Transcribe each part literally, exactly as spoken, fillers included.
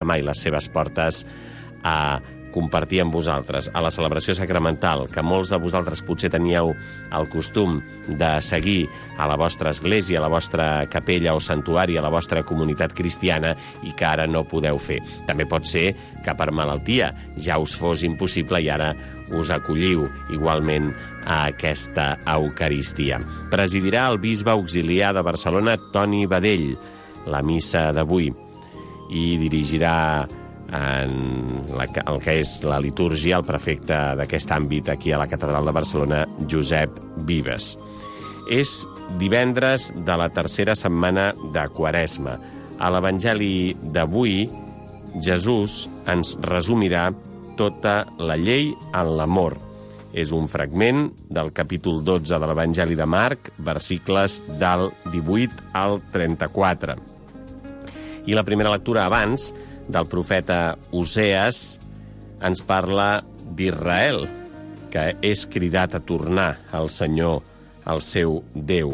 mai les seves portes a compartir amb vosaltres. A la celebració sacramental, que molts de vosaltres potser teníeu el costum de seguir a la vostra església, a la vostra capella o santuari, a la vostra comunitat cristiana, i que ara no podeu fer. També pot ser que per malaltia ja us fos impossible i ara us acolliu igualment a aquesta Eucaristia. Presidirà el bisbe auxiliar de Barcelona, Toni Badell, la missa d'avui, i dirigirà en la, el que és la litúrgia, el prefecte d'aquest àmbit aquí a la Catedral de Barcelona, Josep Vives. És divendres de la tercera setmana de Quaresma. A l'Evangeli d'avui, Jesús ens resumirà tota la llei en l'amor. És un fragment del capítol dotze de l'Evangeli de Marc, versicles del divuit al trenta-quatre. I la primera lectura abans, del profeta Osees, ens parla d'Israel, que és cridat a tornar al Senyor, al seu Déu.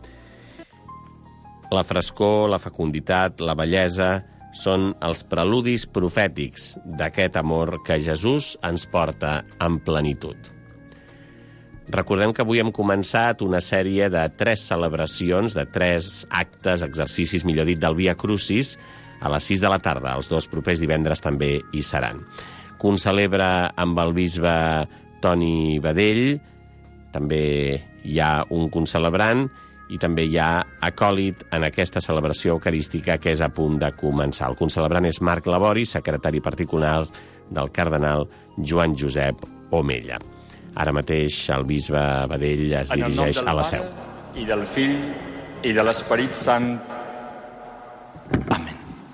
La frescor, la fecunditat, la bellesa són els preludis profètics d'aquest amor que Jesús ens porta en plenitud. Recordem que avui hem començat una sèrie de tres celebracions, de tres actes, exercicis, millor dit, del Via Crucis, a les sis de la tarda. Els dos propers divendres també hi seran. Concelebra amb el bisbe Toni Badell, també hi ha un concelebrant i també hi ha acòlit en aquesta celebració eucarística que és a punt de començar. El concelebrant és Marc Labori, secretari particular del cardenal Joan Josep Omella. Ara mateix el bisbe Badell es dirigeix a la seu. I del Fill i de l'Esperit Sant. Amén.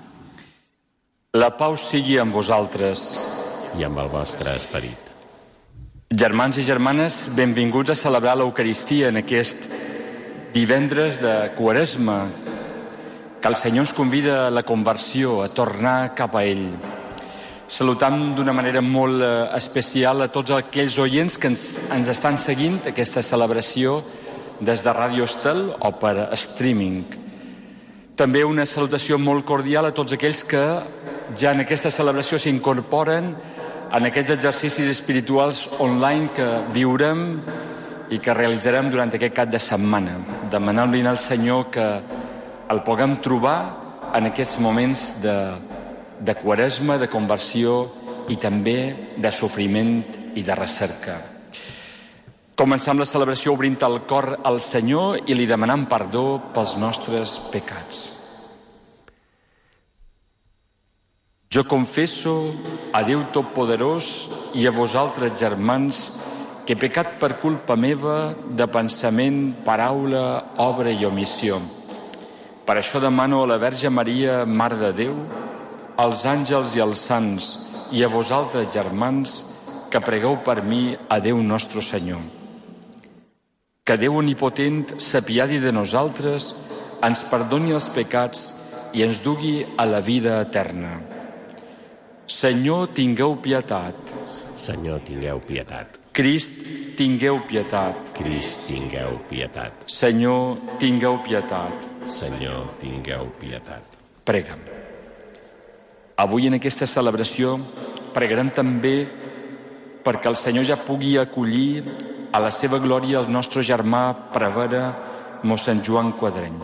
La pau sigui amb vosaltres. I amb el vostre esperit. Germans i germanes, benvinguts a celebrar l'Eucaristia en aquest divendres de Quaresma, que el Senyor ens convida a la conversió, a tornar cap a ell. Salutam d'una manera molt especial a tots aquells oients que ens, ens estan seguint aquesta celebració des de Ràdio Estel o per streaming. També una salutació molt cordial a tots aquells que ja en aquesta celebració s'incorporen en aquests exercicis espirituals online que viurem i que realitzarem durant aquest cap de setmana, demanant-li al Senyor que el puguem trobar en aquests moments de, de Quaresma, de conversió i també de sofriment i de recerca. Començam la celebració obrint el cor al Senyor i li demanant perdó pels nostres pecats. Jo confesso a Déu Totpoderós i a vosaltres, germans, que he pecat per culpa meva de pensament, paraula, obra i omissió. Per això demano a la Verge Maria, Mare de Déu, als àngels i als sants, i a vosaltres, germans, que pregueu per mi a Déu nostre Senyor. Que Déu Omnipotent s'apiadi de nosaltres, ens perdoni els pecats i ens dugui a la vida eterna. Senyor, tingueu pietat. Senyor, tingueu pietat. Crist, tingueu pietat. Crist, tingueu pietat. Senyor, tingueu pietat. Senyor, tingueu pietat. Prega'm. Avui en aquesta celebració pregarem també perquè el Senyor ja pugui acollir a la seva glòria el nostre germà prevere, mossèn Joan Quadreny.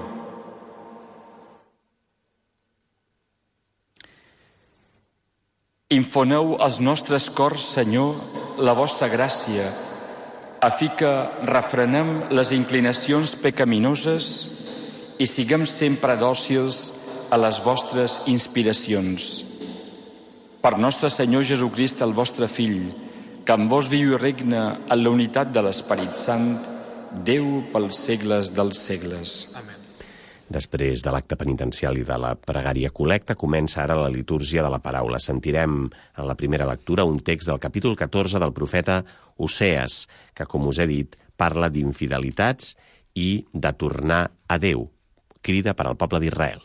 Infoneu als nostres cors, Senyor, la vostra gràcia, a fi que refrenem les inclinacions pecaminoses i siguem sempre dòcils a les vostres inspiracions. Per nostre Senyor Jesucrist, el vostre Fill, que amb vos viu i regna en la unitat de l'Esperit Sant, Déu pels segles dels segles. Amén. Després de l'acte penitencial i de la pregària col·lecta, comença ara la litúrgia de la paraula. Sentirem en la primera lectura un text del capítol catorze del profeta Osees, que, com us he dit, parla d'infidelitats i de tornar a Déu. Crida per al poble d'Israel.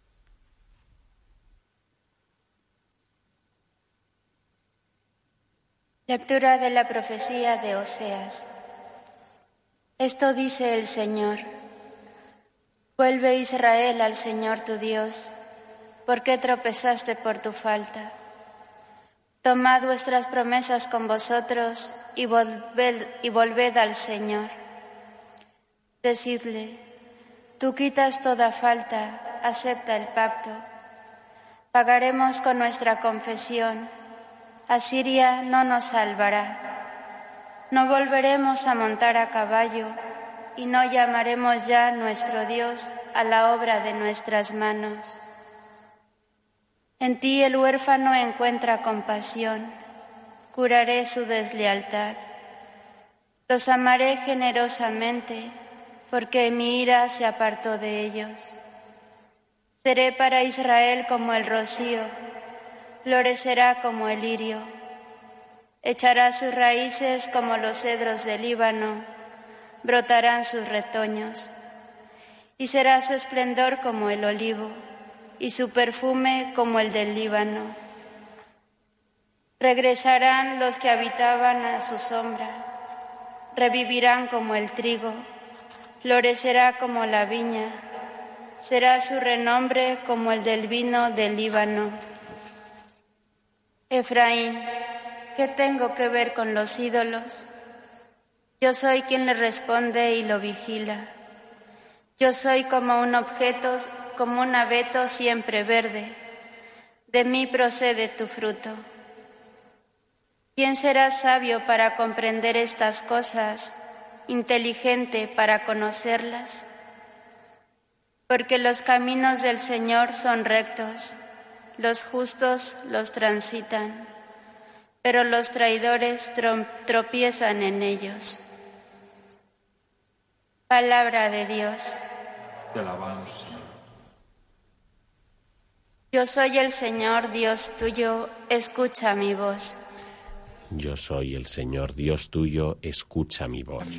Lectura de la profecía de Oseas. Esto dice el Señor: Vuelve, Israel, al Señor tu Dios, ¿por qué tropezaste por tu falta? Tomad vuestras promesas con vosotros y volved, y volved al Señor. Decidle, tú quitas toda falta, acepta el pacto. Pagaremos con nuestra confesión. Asiria no nos salvará. No volveremos a montar a caballo y no llamaremos ya nuestro Dios a la obra de nuestras manos. En ti el huérfano encuentra compasión, curaré su deslealtad. Los amaré generosamente, porque mi ira se apartó de ellos. Seré para Israel como el rocío, florecerá como el lirio. Echará sus raíces como los cedros del Líbano, brotarán sus retoños. Y será su esplendor como el olivo, y su perfume como el del Líbano. Regresarán los que habitaban a su sombra, revivirán como el trigo, florecerá como la viña, será su renombre como el del vino del Líbano. Efraín, ¿qué tengo que ver con los ídolos? Yo soy quien le responde y lo vigila. Yo soy como un objeto, como un abeto siempre verde. De mí procede tu fruto. ¿Quién será sabio para comprender estas cosas, inteligente para conocerlas? Porque los caminos del Señor son rectos, los justos los transitan, pero los traidores tropiezan en ellos. Palabra de Dios. Te alabamos, Señor. Yo soy el Señor, Dios tuyo, escucha mi voz. Yo soy el Señor, Dios tuyo, escucha mi voz.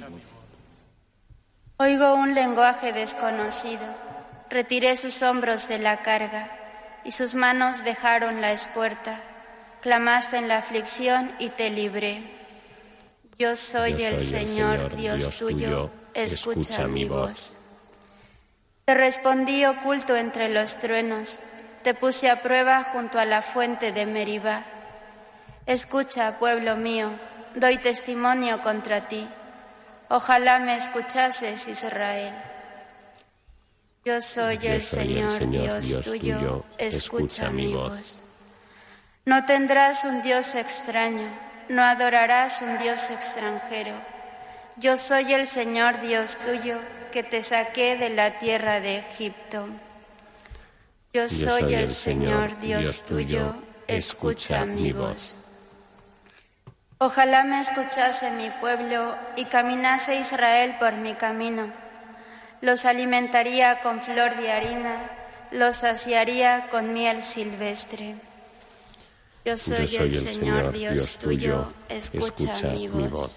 Oigo un lenguaje desconocido. Retiré sus hombros de la carga, y sus manos dejaron la espuerta. Clamaste en la aflicción y te libré. Yo soy, Yo soy el, el Señor, Señor Dios, Dios tuyo, escucha, escucha mi voz. Te respondí oculto entre los truenos, te puse a prueba junto a la fuente de Meribá. Escucha, pueblo mío, doy testimonio contra ti. Ojalá me escuchases, Israel. Yo soy, Yo el, soy Señor, el Señor, Dios, Dios tuyo, tuyo, escucha mi voz. No tendrás un Dios extraño, no adorarás un Dios extranjero. Yo soy el Señor, Dios tuyo, que te saqué de la tierra de Egipto. Yo soy, Yo soy el, el Señor, Dios, Dios tuyo, escucha mi voz. Ojalá me escuchase mi pueblo y caminase Israel por mi camino. Los alimentaría con flor de harina, los saciaría con miel silvestre. Yo soy, Yo soy el, el Señor, Señor Dios, Dios tuyo, escucha, escucha mi voz. Mi voz.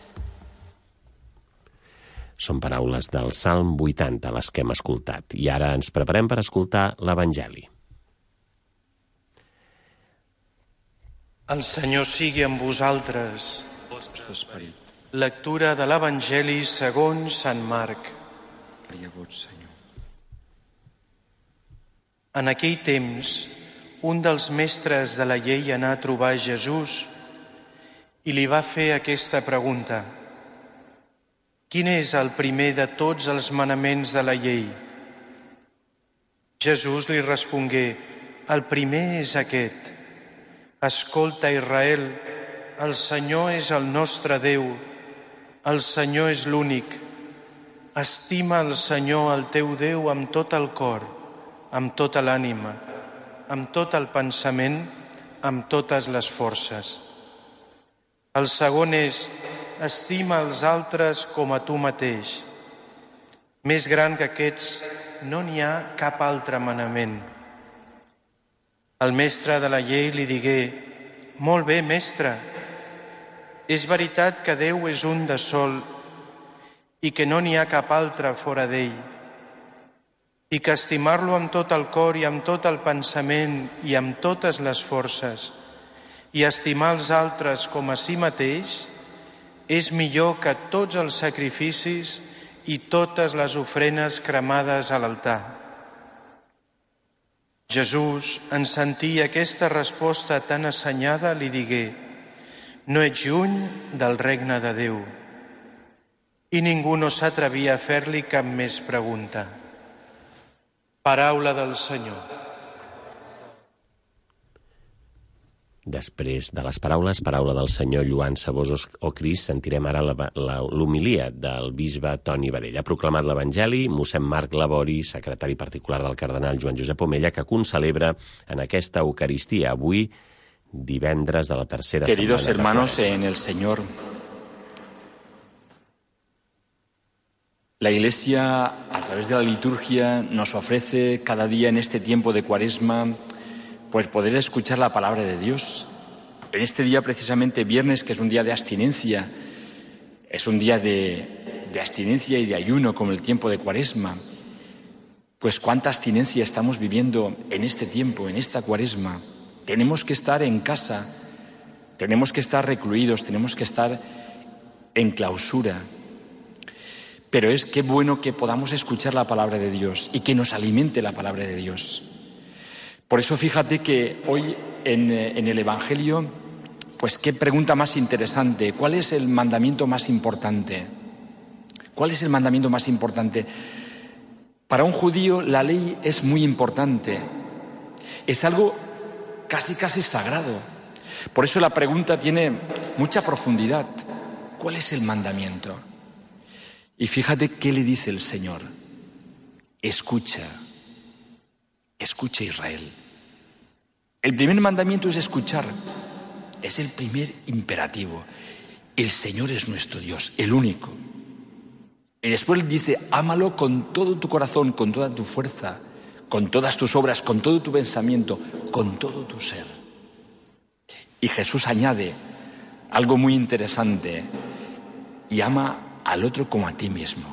Són paraules del Salm vuitanta, les que hem escoltat. I ara ens preparem per escoltar l'Evangeli. El Senyor sigui amb vosaltres. Vostre esperit. Lectura de l'Evangeli segons Sant Marc. Glòria a vos, Senyor. En aquell temps, un dels mestres de la llei anà a trobar Jesús i li va fer aquesta pregunta. Quin és el primer de tots els manaments de la llei? Jesús li respongué, el primer és aquest. Escolta, Israel, el Senyor és el nostre Déu, el Senyor és l'únic. Estima el Senyor, el teu Déu, amb tot el cor, amb tota l'ànima, amb tot el pensament, amb totes les forces. El segon és, estima els altres com a tu mateix. Més gran que aquests no n'hi ha cap altre manament. El mestre de la llei li digué, molt bé, mestre, és veritat que Déu és un de sol i que no n'hi ha cap altre fora d'ell, i que estimar-lo amb tot el cor i amb tot el pensament i amb totes les forces i estimar els altres com a si mateix és millor que tots els sacrificis i totes les ofrenes cremades a l'altar. Jesús, en sentir aquesta resposta tan assenyada, li digué: no ets lluny del regne de Déu. I ningú no s'atrevia a fer-li cap més pregunta. Paraula del Senyor. Després de les paraules, paraula del senyor Lluan Sabós o Crist, sentirem ara l'homilia del bisbe Toni Varell. Ha proclamat l'Evangeli mossèn Marc Labori, secretari particular del cardenal Joan Josep Omella, que concelebra en aquesta Eucaristia avui, divendres de la tercera setmana. Queridos hermanos en el Señor, la Iglesia, a través de la liturgia, nos ofrece cada día en este tiempo de Cuaresma pues poder escuchar la palabra de Dios. En este día, precisamente viernes, que es un día de abstinencia, es un día de, de abstinencia y de ayuno, como el tiempo de Cuaresma. Pues cuánta abstinencia estamos viviendo en este tiempo, en esta Cuaresma. Tenemos que estar en casa, tenemos que estar recluidos, tenemos que estar en clausura. Pero es qué bueno que podamos escuchar la palabra de Dios y que nos alimente la palabra de Dios. Por eso fíjate que hoy en, en el Evangelio, pues qué pregunta más interesante. ¿Cuál es el mandamiento más importante? ¿Cuál es el mandamiento más importante? Para un judío la ley es muy importante. Es algo casi casi sagrado. Por eso la pregunta tiene mucha profundidad. ¿Cuál es el mandamiento? Y fíjate qué le dice el Señor. Escucha. Escucha, Israel. El primer mandamiento es escuchar. Es el primer imperativo. El Señor es nuestro Dios, el único. Y después dice, ámalo con todo tu corazón, con toda tu fuerza, con todas tus obras, con todo tu pensamiento, con todo tu ser. Y Jesús añade algo muy interesante. Y ama al otro como a ti mismo.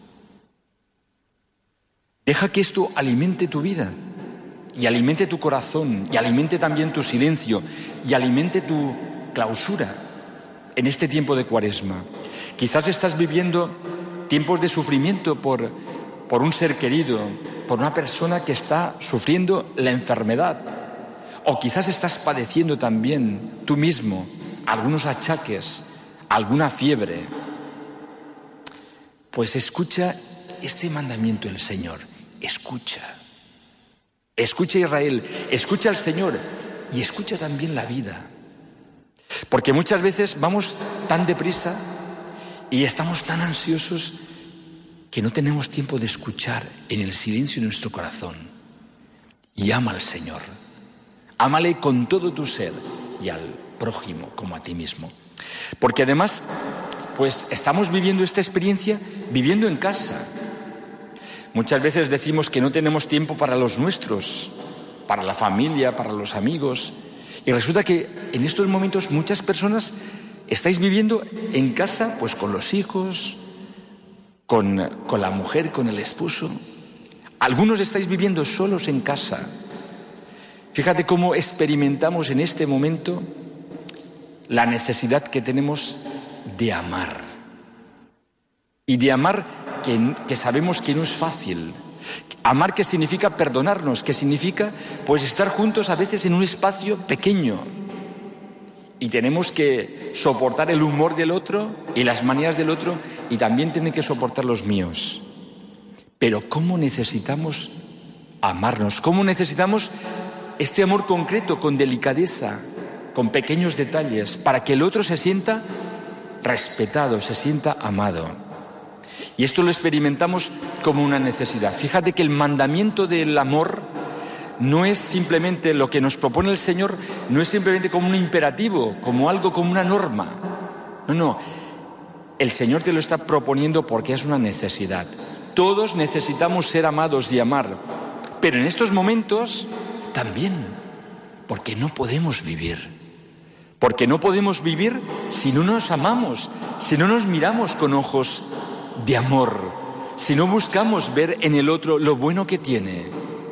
Deja que esto alimente tu vida. Y alimente tu corazón, y alimente también tu silencio, y alimente tu clausura en este tiempo de Cuaresma. Quizás estás viviendo tiempos de sufrimiento por, por un ser querido, por una persona que está sufriendo la enfermedad. O quizás estás padeciendo también tú mismo algunos achaques, alguna fiebre. Pues escucha este mandamiento del Señor. Escucha. Escucha, Israel, escucha al Señor y escucha también la vida. Porque muchas veces vamos tan deprisa y estamos tan ansiosos que no tenemos tiempo de escuchar en el silencio de nuestro corazón. Y ama al Señor. Ámale con todo tu ser y al prójimo como a ti mismo. Porque además, pues estamos viviendo esta experiencia viviendo en casa. Muchas veces decimos que no tenemos tiempo para los nuestros, para la familia, para los amigos. Y resulta que en estos momentos muchas personas estáis viviendo en casa, pues con los hijos, con, con la mujer, con el esposo. Algunos estáis viviendo solos en casa. Fíjate cómo experimentamos en este momento la necesidad que tenemos de amar. Y de amar que, que sabemos que no es fácil. Amar que significa perdonarnos, que significa pues estar juntos a veces en un espacio pequeño. Y tenemos que soportar el humor del otro y las maneras del otro y también tienen que soportar los míos. Pero ¿cómo necesitamos amarnos? ¿Cómo necesitamos este amor concreto, con delicadeza, con pequeños detalles, para que el otro se sienta respetado, se sienta amado? Y esto lo experimentamos como una necesidad. Fíjate que el mandamiento del amor no es simplemente lo que nos propone el Señor, no es simplemente como un imperativo, como algo, como una norma. No, no. El Señor te lo está proponiendo porque es una necesidad. Todos necesitamos ser amados y amar, pero en estos momentos también, porque no podemos vivir. Porque no podemos vivir si no nos amamos, si no nos miramos con ojos de amor, si no buscamos ver en el otro lo bueno que tiene.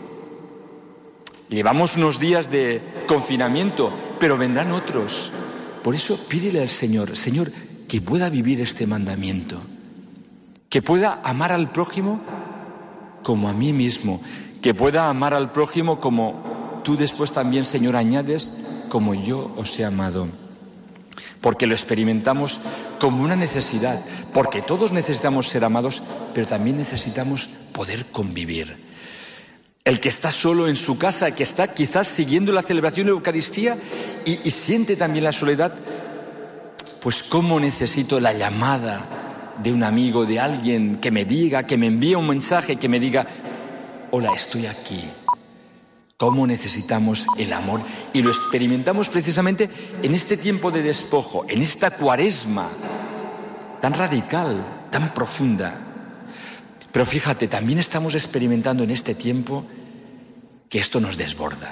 Llevamos unos días de confinamiento, pero vendrán otros. Por eso pídele al Señor, Señor, que pueda vivir este mandamiento, que pueda amar al prójimo como a mí mismo, que que pueda amar al prójimo como tú después también, Señor, añades, como yo os he amado. Porque lo experimentamos como una necesidad, porque todos necesitamos ser amados, pero también necesitamos poder convivir. El que está solo en su casa, que está quizás siguiendo la celebración de la Eucaristía y, y siente también la soledad, pues cómo necesito la llamada de un amigo, de alguien que me diga, que me envíe un mensaje, que me diga, hola, estoy aquí. Cómo necesitamos el amor, y lo experimentamos precisamente en este tiempo de despojo, en esta cuaresma tan radical, tan profunda. Pero fíjate, también estamos experimentando en este tiempo que esto nos desborda,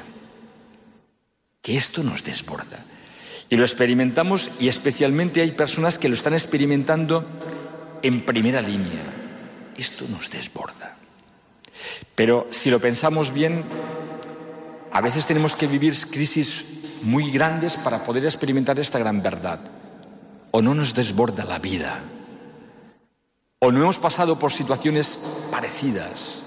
que esto nos desborda. Y lo experimentamos, y especialmente hay personas que lo están experimentando en primera línea. Esto nos desborda. Pero si lo pensamos bien, a veces tenemos que vivir crisis muy grandes para poder experimentar esta gran verdad. O no nos desborda la vida, o no hemos pasado por situaciones parecidas.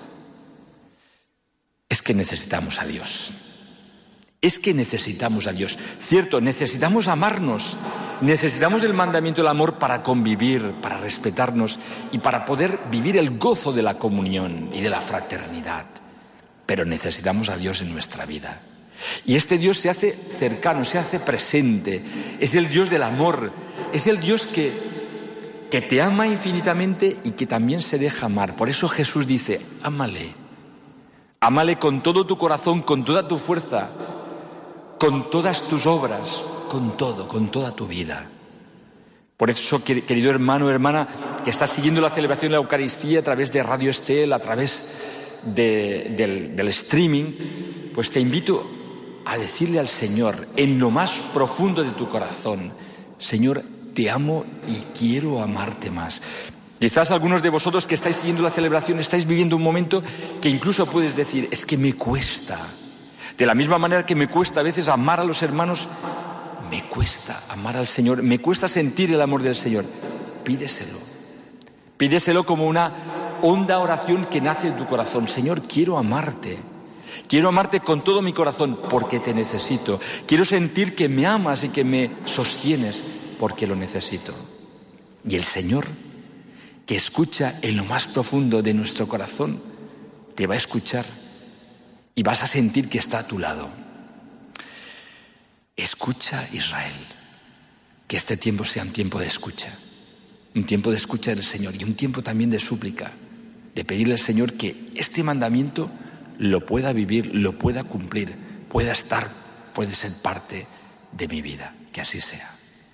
Es que necesitamos a Dios. Es que necesitamos a Dios. Cierto, necesitamos amarnos, necesitamos el mandamiento del amor para convivir, para respetarnos y para poder vivir el gozo de la comunión y de la fraternidad. Pero necesitamos a Dios en nuestra vida. Y este Dios se hace cercano, se hace presente. Es el Dios del amor. Es el Dios que, que te ama infinitamente y que también se deja amar. Por eso Jesús dice, ámale. Ámale con todo tu corazón, con toda tu fuerza, con todas tus obras, con todo, con toda tu vida. Por eso, querido hermano o hermana, que estás siguiendo la celebración de la Eucaristía a través de Radio Estel, a través De, del, del streaming, pues te invito a decirle al Señor en lo más profundo de tu corazón, Señor, te amo y quiero amarte más. Quizás algunos de vosotros que estáis siguiendo la celebración estáis viviendo un momento que incluso puedes decir, es que me cuesta. De la misma manera que me cuesta a veces amar a los hermanos, me cuesta amar al Señor, me cuesta sentir el amor del Señor. Pídeselo. Pídeselo como una honda oración que nace de tu corazón. Señor, quiero amarte. Quiero amarte con todo mi corazón porque te necesito. Quiero sentir que me amas y que me sostienes porque lo necesito. Y el Señor, que escucha en lo más profundo de nuestro corazón, te va a escuchar y vas a sentir que está a tu lado. Escucha, Israel, que este tiempo sea un tiempo de escucha. Un tiempo de escucha del Señor y un tiempo también de súplica, de pedirle al Señor que este mandamiento lo pueda vivir, lo pueda cumplir, pueda estar, puede ser parte de mi vida. Que así sea.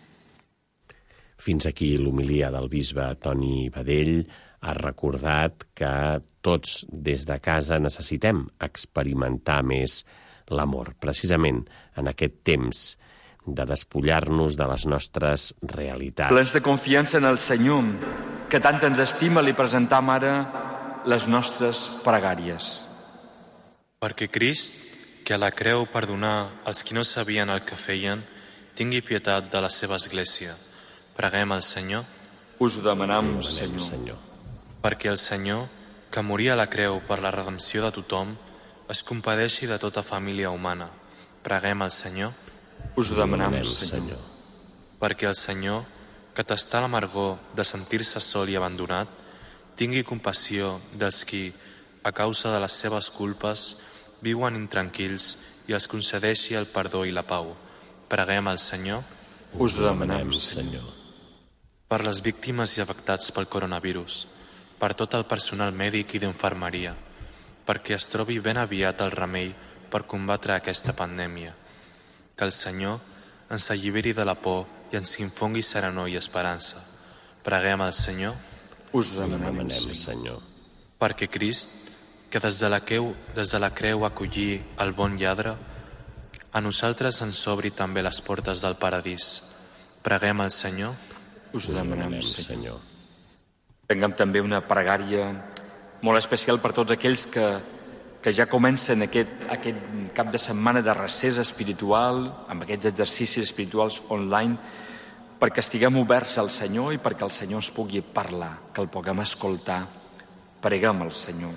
Fins aquí l'homilia del bisbe Toni Badell. Ha recordat que tots des de casa necessitem experimentar més l'amor, precisament en aquest temps de despullar-nos de les nostres realitats. Plens de confiança en el Senyor, que tant ens estima, li presentam ara les nostres pregàries. Perquè Crist, que a la creu perdonà els qui no sabien el que feien, tingui pietat de la seva església. Preguem al Senyor. Us demanam, Senyor. Senyor. Perquè el Senyor, que moria a la creu per la redempció de tothom, es compadeixi de tota família humana. Preguem al Senyor. Us demanam, Senyor. Perquè el Senyor, que tastà l'amargor de sentir-se sol i abandonat, tingui compassió dels qui, a causa de les seves culpes, viuen intranquils i els concedeixi el perdó i la pau. Preguem al Senyor. Us demanem, Senyor. Per les víctimes i afectats pel coronavirus, per tot el personal mèdic i d'infermeria, perquè es trobi ben aviat el remei per combatre aquesta pandèmia. Que el Senyor ens alliberi de la por i ens infongui serenor i esperança. Preguem al Senyor. Us demanem, Demanem, Senyor. Senyor. Perquè Crist, que des de la creu, des de la creu acollí el bon lladre, a nosaltres ens obri també les portes del paradís. Preguem al Senyor. Us demanem, Demanem, Senyor. Senyor. Tinguem també una pregària molt especial per tots aquells que, que ja comencen aquest, aquest cap de setmana de recés espiritual, amb aquests exercicis espirituals online, perquè estiguem oberts al Senyor i perquè el Senyor ens pugui parlar, que el puguem escoltar. Preguem al Senyor.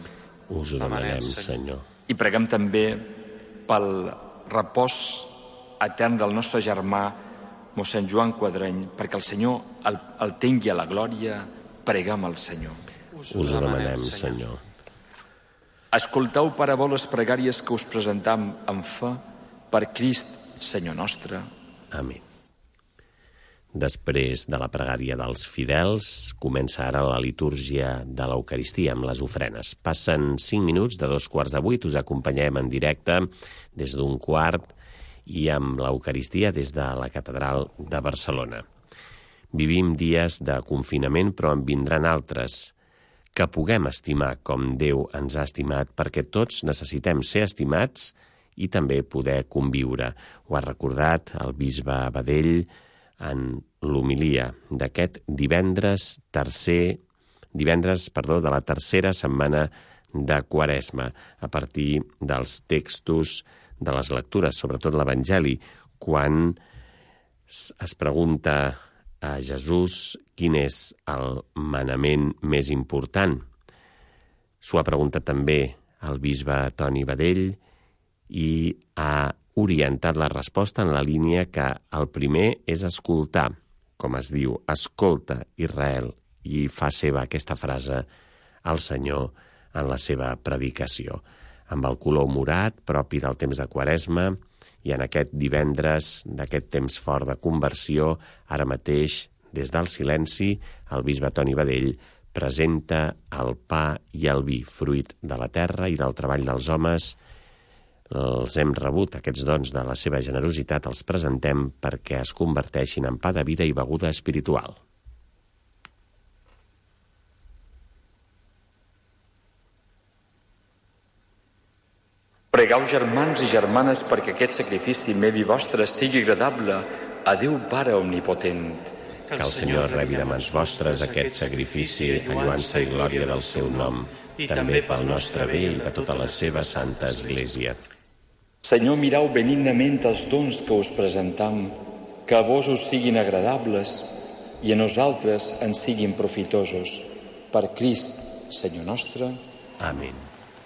Us ho demanem, Senyor. I preguem també pel repòs etern del nostre germà mossèn Joan Quadreny, perquè el Senyor el, el tingui a la glòria. Preguem al Senyor. Us ho demanem, Senyor. Escolteu, Pare bo, les pregàries que us presentam amb fe per Crist, Senyor nostre. Amén. Després de la pregària dels fidels, comença ara la litúrgia de l'Eucaristia amb les ofrenes. Passen cinc minuts de dos quarts de vuit, us acompanyem en directe des d'un quart i amb l'Eucaristia des de la Catedral de Barcelona. Vivim dies de confinament, però en vindran altres, que puguem estimar com Déu ens ha estimat, perquè tots necessitem ser estimats i també poder conviure. Ho ha recordat el bisbe Badell en l'homilia d'aquest divendres tercer, divendres, perdó, de la tercera setmana de Quaresma, a partir dels textos de les lectures, sobretot l'Evangeli, quan es pregunta a Jesús quin és el manament més important. S'ho ha preguntat també el bisbe Toni Badell i ha orientat la resposta en la línia que el primer és escoltar, com es diu, escolta Israel, i fa seva aquesta frase al Senyor en la seva predicació, amb el color morat propi del temps de Quaresma, i en aquest divendres d'aquest temps fort de conversió, ara mateix, des del silenci, el bisbe Toni Badell presenta el pa i el vi, fruit de la terra i del treball dels homes. Els hem rebut, aquests dons de la seva generositat, els presentem perquè es converteixin en pa de vida i beguda espiritual. Pregueu, germans i germanes, perquè aquest sacrifici meu i vostre sigui agradable a Déu Pare Omnipotent. Que el Senyor rebi de mans vostres aquest sacrifici en lluança i glòria del seu nom, i també pel nostre bé i de tota la seva santa Església. Senyor, mireu benignament els dons que us presentam, que a vos us siguin agradables i a nosaltres ens siguin profitosos. Per Crist, Senyor nostre. Amén.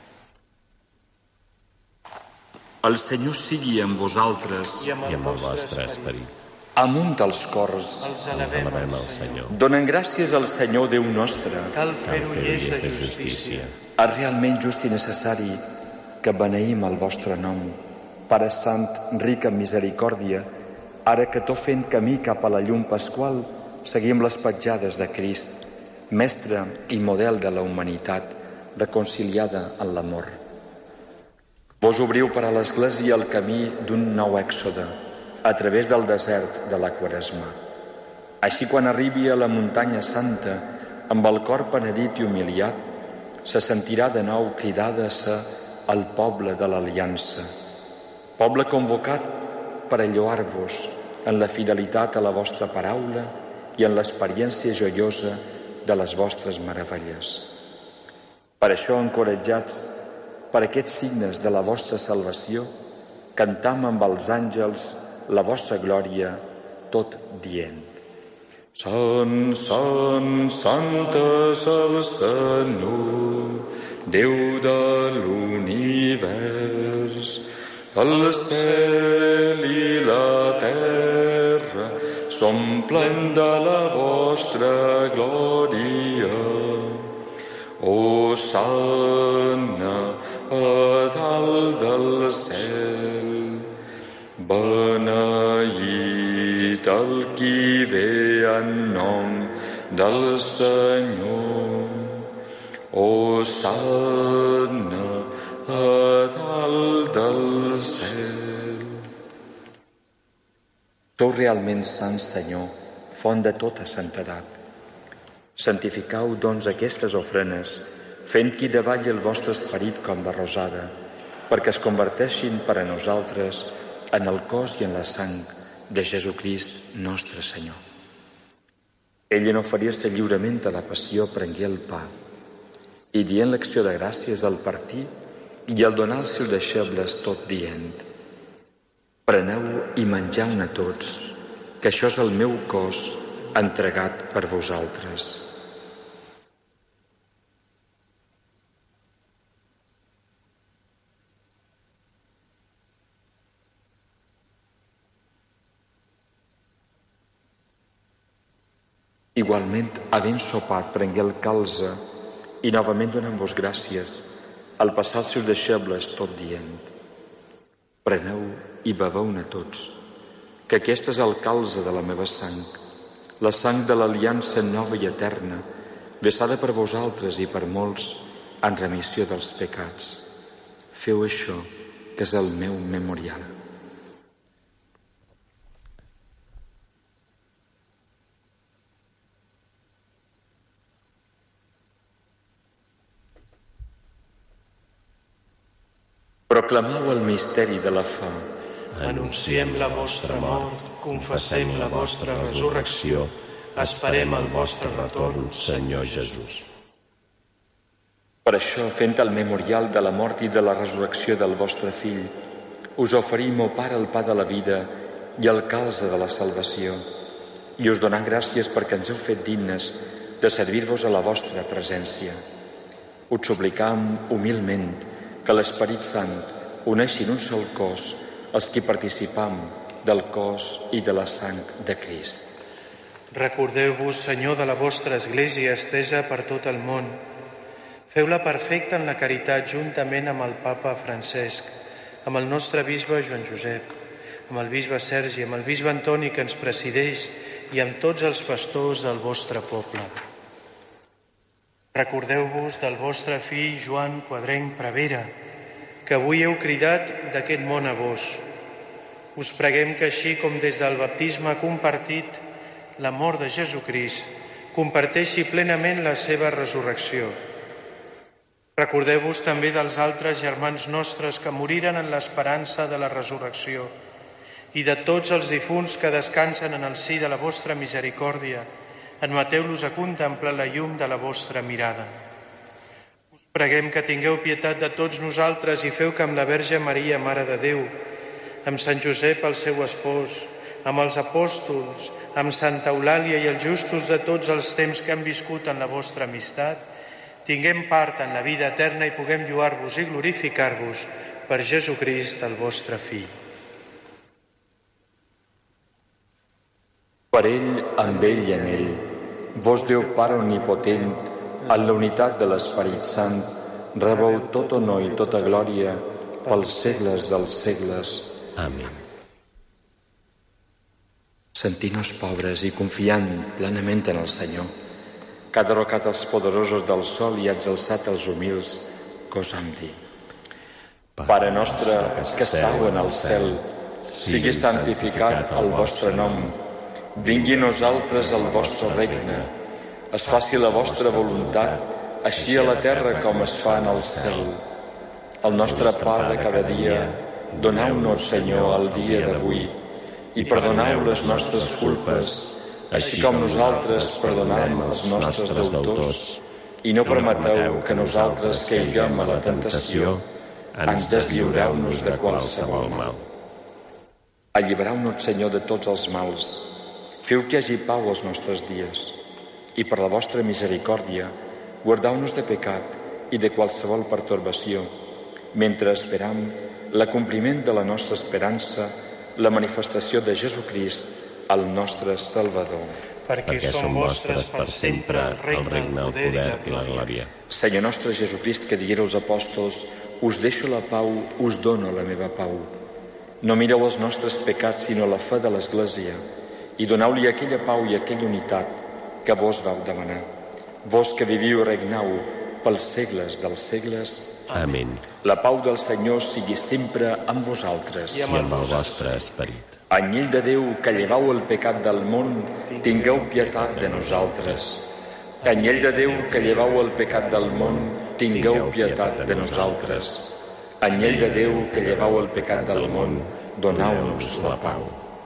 El Senyor sigui amb vosaltres i amb el vostre esperit. Amunt els cors. Els Elevem elevem al Senyor. Donen gràcies al Senyor Déu nostre. Cal Cal fer-ho fer-ho i és de justícia. És realment just i necessari que beneïm el vostre nom. Pare Sant, ric en misericòrdia, ara que tot fent camí cap a la llum pasqual, seguim les petjades de Crist, mestre i model de la humanitat, reconciliada en l'amor. Vos obriu per a l'Església el camí d'un nou èxode, a través del desert de la Quaresma. Així, quan arribi a la muntanya santa, amb el cor penedit i humiliat, se sentirà de nou cridada a ser el poble de l'aliança, poble convocat per a lloar-vos en la fidelitat a la vostra paraula i en l'experiència joiosa de les vostres meravelles. Per això, encoratjats per aquests signes de la vostra salvació, cantam amb els àngels la vostra glòria, tot dient: Sant, Sant, Sant és el Senyor, Déu de l'univers. El cel i la terra s'omplen de la vostra glòria. Hosanna a dalt del cel, beneït el qui ve en nom del Senyor. Hosanna a dalt del cel. Sou realment sant, Senyor, font de tota santedat. Santificau, doncs, aquestes ofrenes, fent que hi davalli el vostre esperit com la rosada, perquè es converteixin per a nosaltres en el cos i en la sang de Jesucrist, nostre Senyor. Ell, en oferir-se lliurement a la passió, prengué el pa, i dient l'acció de gràcies al partir i al donar als seus deixebles, tot dient: preneu i menjau-ne tots, que això és el meu cos entregat per vosaltres. Igualment, havent sopat, prengué el calze i novament donant-vos gràcies, al passar els seus deixebles tot dient: preneu i beveu-ne tots, que aquest és el calze de la meva sang, la sang de l'aliança nova i eterna, vessada per vosaltres i per molts en remissió dels pecats. Feu això, que és el meu memorial. Proclameu el misteri de la fe. Anunciem la vostra mort, confessem la vostra resurrecció, esperem el vostre retorn, Senyor Jesús. Per això, fent el memorial de la mort i de la resurrecció del vostre Fill, us oferim, o Pare, el pa de la vida i el calze de la salvació, i us donam gràcies perquè ens heu fet dignes de servir-vos a la vostra presència. Us suplicam humilment que l'Esperit Sant uneixi en un sol cos els qui participam del cos i de la sang de Crist. Recordeu-vos, Senyor, de la vostra Església estesa per tot el món. Feu-la perfecta en la caritat juntament amb el Papa Francesc, amb el nostre bisbe Joan Josep, amb el bisbe Sergi, amb el bisbe Antoni que ens presideix i amb tots els pastors del vostre poble. Recordeu-vos del vostre fill Joan Quadrenc Prevera, que avui heu cridat d'aquest món a vos. Us preguem que així com des del baptisme ha compartit la mort de Jesucrist, comparteixi plenament la seva resurrecció. Recordeu-vos també dels altres germans nostres que moriren en l'esperança de la resurrecció i de tots els difunts que descansen en el si de la vostra misericòrdia. Admeteu-los a contemplar la llum de la vostra mirada. Us preguem que tingueu pietat de tots nosaltres i feu que amb la Verge Maria, Mare de Déu, amb Sant Josep, el seu espòs, amb els apòstols, amb Santa Eulàlia i els justos de tots els temps que han viscut en la vostra amistat, tinguem part en la vida eterna i puguem lloar-vos i glorificar-vos per Jesucrist, el vostre Fill. Per ell, amb ell i en ell, vos, Déu Pare omnipotent, en la unitat de l'Esperit Sant, rebeu tot honor i tota glòria pels segles dels segles. Amén. Sentint-nos pobres i confiant plenament en el Senyor, que ha derrocat els poderosos del sol i ha exalçat els humils, que osam dir: Pare nostre que estàu en el cel, sigui santificat el vostre nom, vingui a nosaltres el vostre regne, es faci la vostra voluntat, així a la terra com es fa en el cel. El nostre pa de cada dia, doneu-nos, Senyor, el dia d'avui, i perdoneu les nostres culpes, així com nosaltres perdonem els nostres deutors, i no permeteu que nosaltres caiguem a la tentació, ens deslliureu-nos de qualsevol mal. Allibereu-nos, Senyor, de tots els mals, feu que hi hagi pau als nostres dies, i per la vostra misericòrdia guardeu-nos de pecat i de qualsevol pertorbació, mentre esperam l'acompliment de la nostra esperança, la manifestació de Jesucrist, el nostre Salvador. Perquè són vostres per sempre el regne, el poder i la glòria. Senyor nostre Jesucrist, que diguera als apòstols: us deixo la pau, us dono la meva pau. No mireu els nostres pecats, sinó la fe de l'Església, i doneu-li aquella pau i aquella unitat que vos vau demanar. Vos que viviu i regnau pels segles dels segles. Amén. La pau del Senyor sigui sempre amb vosaltres. I amb el vostre esperit. Anyell de Déu, que llevau el pecat del món, tingueu pietat de nosaltres. Anyell de Déu, que llevau el pecat del món, tingueu pietat de nosaltres. Anyell de Déu, que llevau el pecat del món, donau-nos la pau.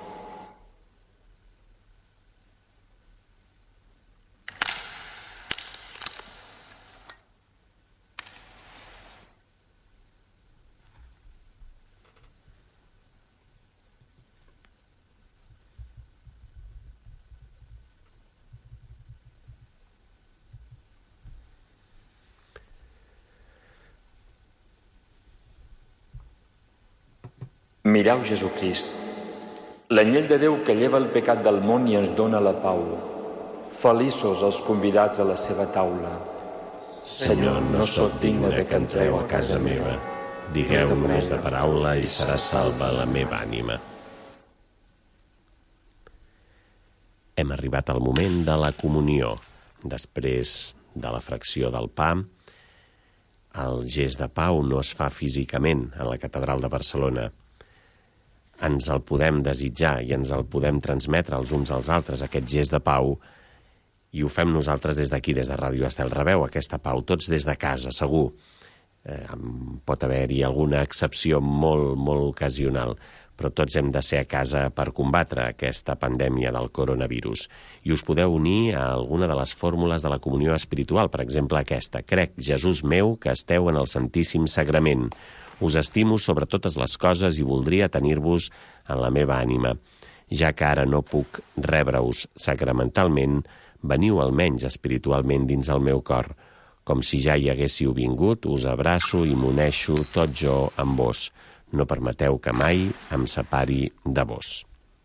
Mireu Jesucrist, l'anyell de Déu que lleva el pecat del món i ens dona la pau. Feliços els convidats a la seva taula. Senyor, no sóc digne de que entreu a casa meva. Digueu només de paraula i serà salva la meva ànima. Hem arribat al moment de la comunió. Després de la fracció del pa, el gest de pau no es fa físicament a la Catedral de Barcelona. Ens el podem desitjar i ens el podem transmetre els uns als altres, aquest gest de pau, i ho fem nosaltres des d'aquí, des de Ràdio Estel. Rebeu aquesta pau, tots des de casa, segur. Eh, pot haver-hi alguna excepció molt, molt ocasional, però tots hem de ser a casa per combatre aquesta pandèmia del coronavirus. I us podeu unir a alguna de les fórmules de la comunió espiritual, per exemple aquesta. Crec, Jesús meu, que esteu en el Santíssim Sagrament. Us estimo sobre totes les coses i voldria tenir-vos en la meva ànima. Ja que ara no puc rebre-us sacramentalment, veniu almenys espiritualment dins el meu cor. Com si ja hi haguéssiu vingut, us abraço i m'uneixo tot jo amb vos. No permeteu que mai em separi de vos.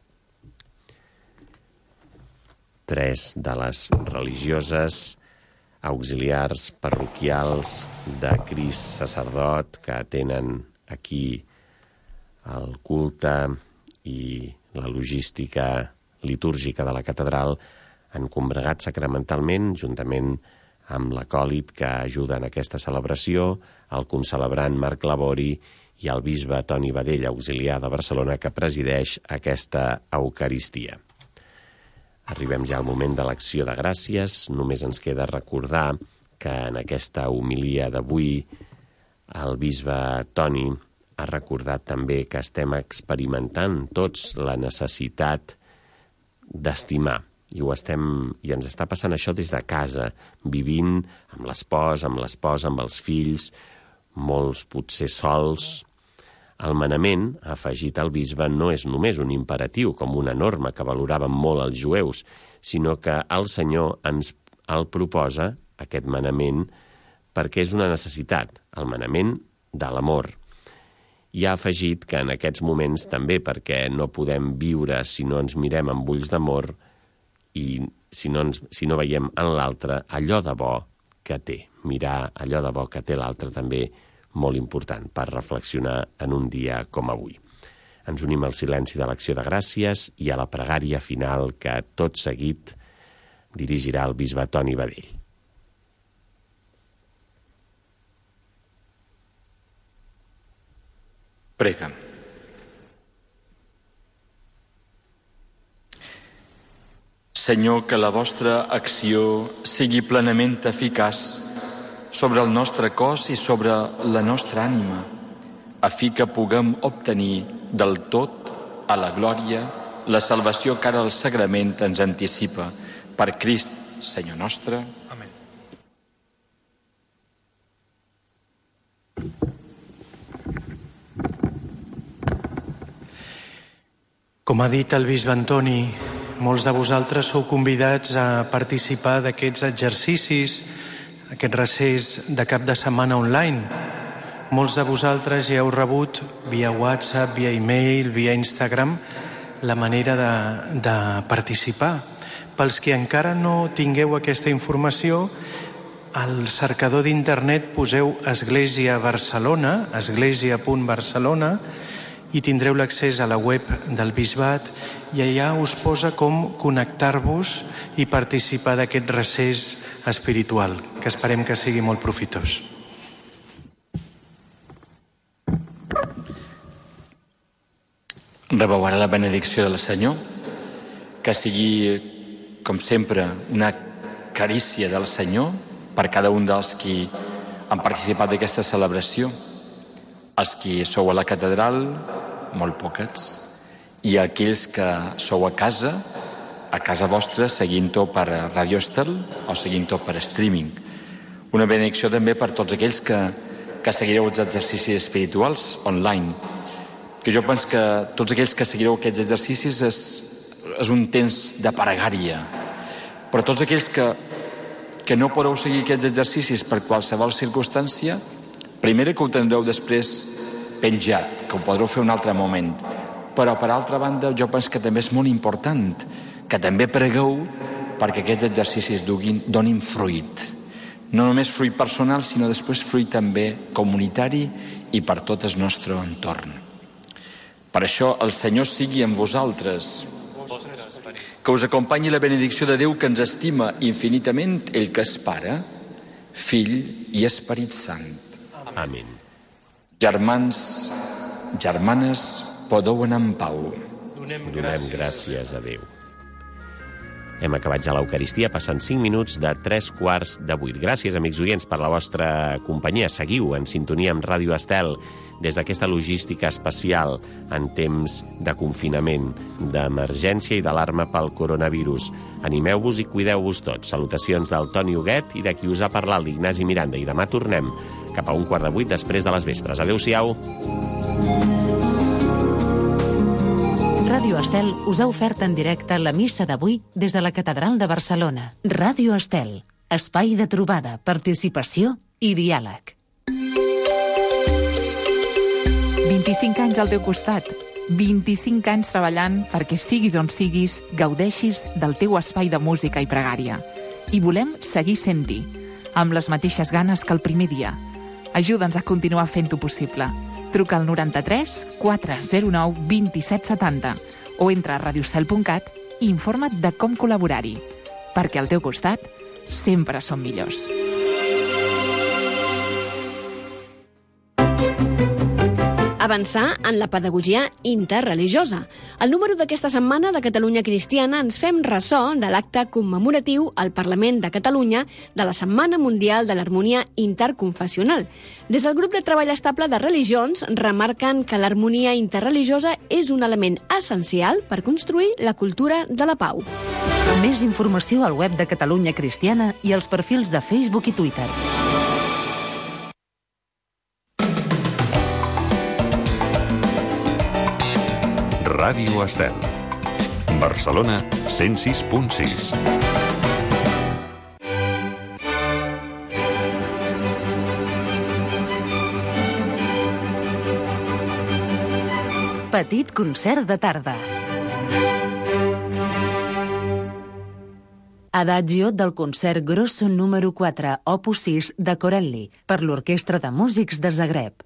Tres de les religioses auxiliars parroquials de Crist Sacerdot que tenen aquí el culte i la logística litúrgica de la catedral han combregat sacramentalment, juntament amb l'acòlit que ajuda en aquesta celebració, el concelebrant Marc Labori i el bisbe Toni Badell, auxiliar de Barcelona, que presideix aquesta Eucaristia. Arribem ja al moment de l'acció de gràcies. Només ens queda recordar que en aquesta homilia d'avui el bisbe Toni ha recordat també que estem experimentant tots la necessitat d'estimar. I, ho estem, I ens està passant això des de casa, vivint amb l'espòs, amb l'esposa, amb els fills, molts potser sols. El manament, ha afegit el bisbe, no és només un imperatiu, com una norma que valoraven molt els jueus, sinó que el Senyor ens el proposa, aquest manament, perquè és una necessitat, el manament de l'amor. I ha afegit que en aquests moments també, perquè no podem viure si no ens mirem amb ulls d'amor i si no, ens, si no veiem en l'altre allò de bo que té. Mirar allò de bo que té l'altre també molt important per reflexionar en un dia com avui. Ens unim al silenci de l'acció de gràcies i a la pregària final que tot seguit dirigirà el bisbe Toni Badell. Prega'm. Senyor, que la vostra acció sigui plenament eficaç sobre el nostre cos i sobre la nostra ànima, a fi que puguem obtenir del tot a la glòria la salvació que ara el sagrament ens anticipa. Per Crist, Senyor nostre. Amén. Com ha dit el bisbe Antoni, molts de vosaltres sou convidats a participar d'aquests exercicis, aquest recés de cap de setmana online. Molts de vosaltres ja heu rebut via WhatsApp, via e-mail, via Instagram, la manera de, de participar. Pels que encara no tingueu aquesta informació, al cercador d'internet poseu Església Barcelona, església punt barcelona, i tindreu l'accés a la web del Bisbat i allà us posa com connectar-vos i participar d'aquest recés espiritual, que esperem que sigui molt profitós. Rebeu ara la benedicció del Senyor, que sigui, com sempre, una carícia del Senyor per cada un dels qui han participat d'aquesta celebració. Els qui sou a la catedral, molt poquets, i aquells que sou a casa, a casa vostra, seguint-ho per Ràdio Estel o seguint-ho per streaming. Una benedicció també per tots aquells que, que seguireu els exercicis espirituals online. Que jo penso que tots aquells que seguireu aquests exercicis és, és un temps de pregària. Però tots aquells que, que no podeu seguir aquests exercicis per qualsevol circumstància, primera que ho tindreu després penjat, que ho podreu fer un altre moment. Però, per altra banda, jo penso que també és molt important que també pregueu perquè aquests exercicis donin fruit. No només fruit personal, sinó després fruit també comunitari i per tot el nostre entorn. Per això el Senyor sigui amb vosaltres, que us acompanyi la benedicció de Déu que ens estima infinitament, ell que és Pare, Fill i Esperit Sant. Amén. Germans, germanes, podeu anar en pau. Donem gràcies a Déu. Hem acabat ja l'Eucaristia, passant cinc minuts de tres quarts de vuit. Gràcies, amics oients, per la vostra companyia. Seguiu en sintonia amb Ràdio Estel des d'aquesta logística especial en temps de confinament, d'emergència i d'alarma pel coronavirus. Animeu-vos i cuideu-vos tots. Salutacions del Toni Huguet i de qui us ha parlat, l'Ignasi Miranda. I demà tornem cap a un quart de vuit després de les vespres. Adéu-siau. Ràdio Estel us ha ofert en directe la missa d'avui des de la Catedral de Barcelona. Ràdio Estel, espai de trobada, participació i diàleg. vint-i-cinc anys al teu costat, vint-i-cinc anys treballant perquè siguis on siguis, gaudeixis del teu espai de música i pregària. I volem seguir sent-hi, amb les mateixes ganes que el primer dia. Ajuda'ns a continuar fent-ho possible. Truca al noranta-tres quatre zero nou vint-i-set setanta o entra a radiostel punt cat i informa't de com col·laborar-hi. Perquè al teu costat sempre som millors. Avançar en la pedagogia interreligiosa. El número d'aquesta setmana de Catalunya Cristiana ens fem ressò de l'acte commemoratiu al Parlament de Catalunya de la Setmana Mundial de l'Harmonia Interconfessional. Des del grup de treball estable de religions remarquen que l'harmonia interreligiosa és un element essencial per construir la cultura de la pau. Més informació al web de Catalunya Cristiana i als perfils de Facebook i Twitter. Ràdio Estel. Barcelona, cent sis punt sis. Petit concert de tarda. Adagio del concert grosso número quatre, opus sis, de Corelli, per l'Orquestra de Músics de Zagreb.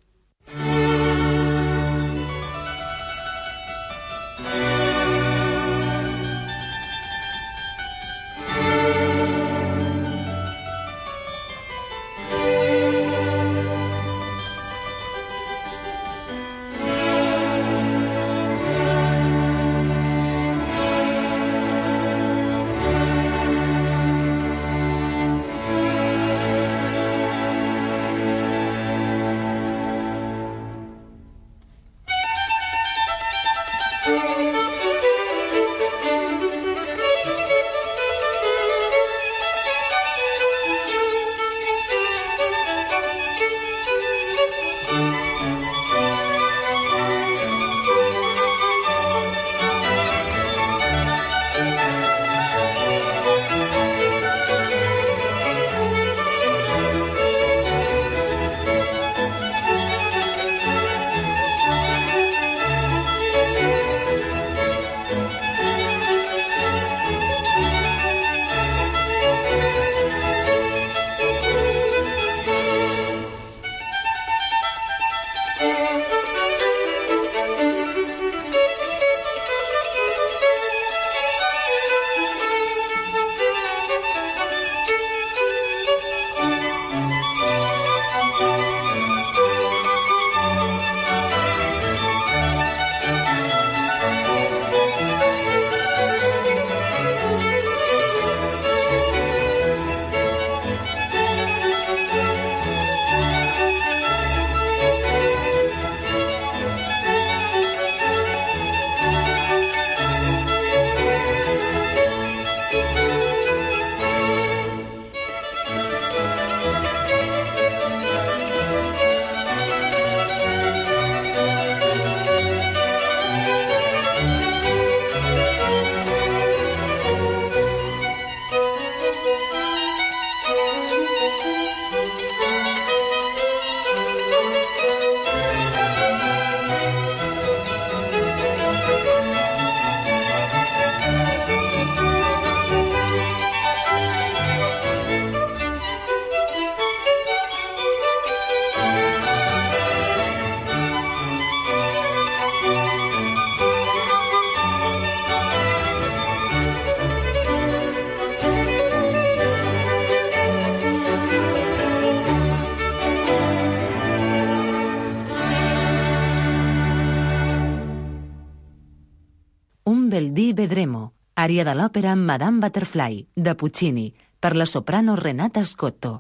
vedremo, ària de l'òpera Madame Butterfly, de Puccini, per la soprano Renata Scotto.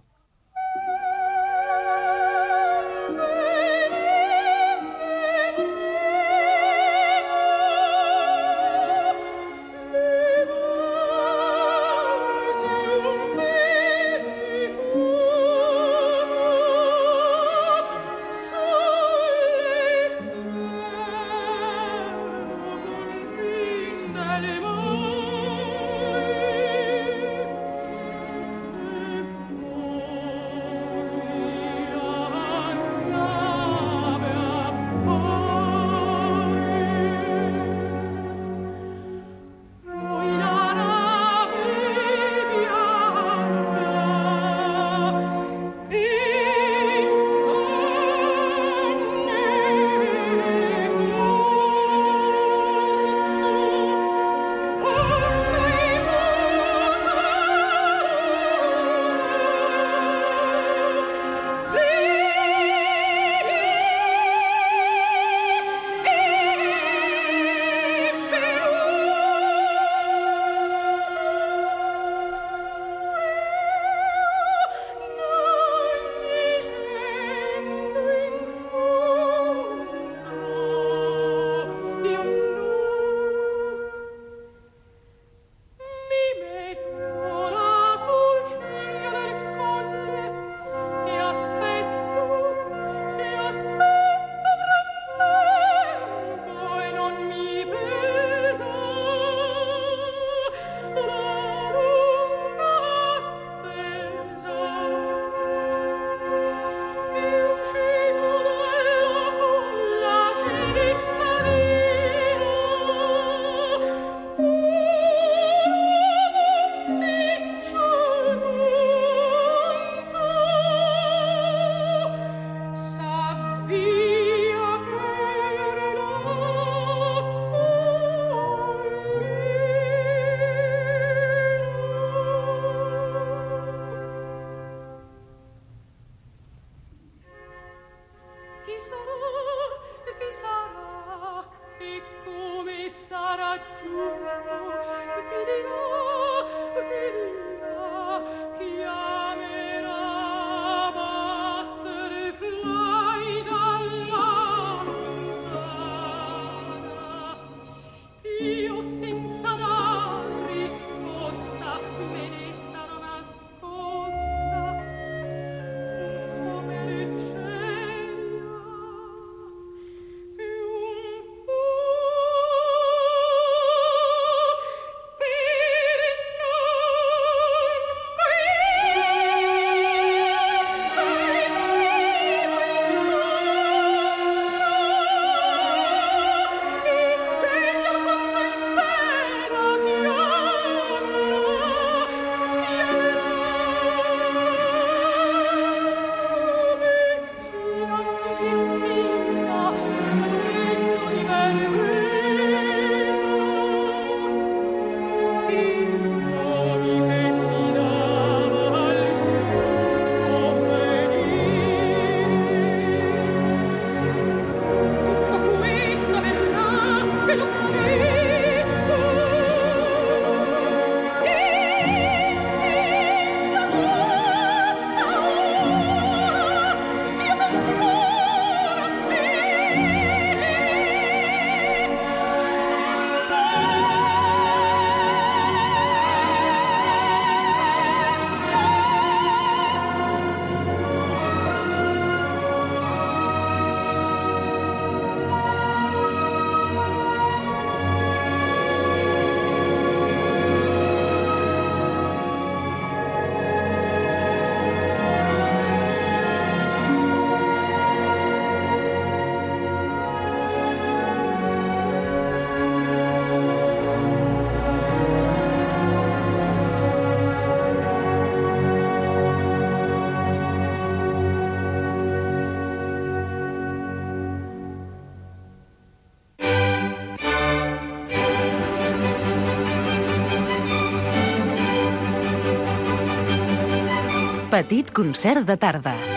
Petit concert de tarda.